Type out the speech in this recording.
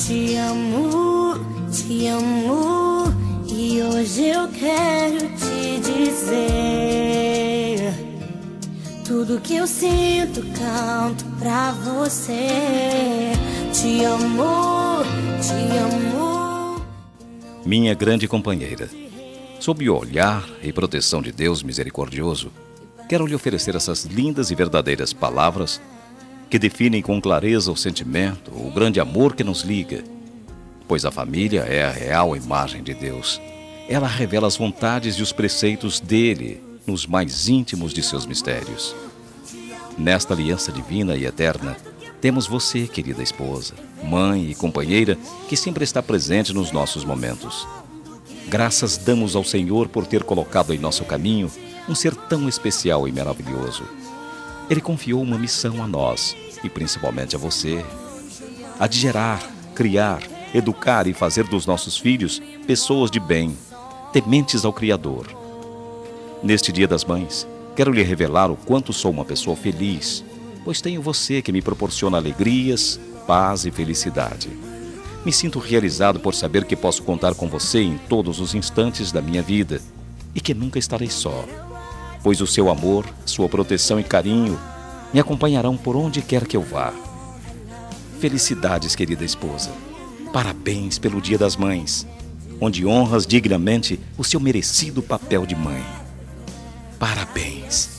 te amo, e hoje eu quero te dizer tudo que eu sinto, canto pra você. Te amo, te amo. Minha grande companheira, sob o olhar e proteção de Deus misericordioso, quero lhe oferecer essas lindas e verdadeiras palavras que definem com clareza o sentimento, o grande amor que nos liga, pois a família é a real imagem de Deus. Ela revela as vontades e os preceitos dele nos mais íntimos de seus mistérios. Nesta aliança divina e eterna, temos você, querida esposa, mãe e companheira, que sempre está presente nos nossos momentos. Graças damos ao Senhor por ter colocado em nosso caminho um ser tão especial e maravilhoso. Ele confiou uma missão a nós, e principalmente a você, a de gerar, criar, educar e fazer dos nossos filhos pessoas de bem, tementes ao Criador. Neste Dia das Mães, quero lhe revelar o quanto sou uma pessoa feliz, pois tenho você que me proporciona alegrias, paz e felicidade. Me sinto realizado por saber que posso contar com você em todos os instantes da minha vida e que nunca estarei só, pois o seu amor, sua proteção e carinho me acompanharão por onde quer que eu vá. Felicidades, querida esposa. Parabéns pelo Dia das Mães, onde honras dignamente o seu merecido papel de mãe. Parabéns.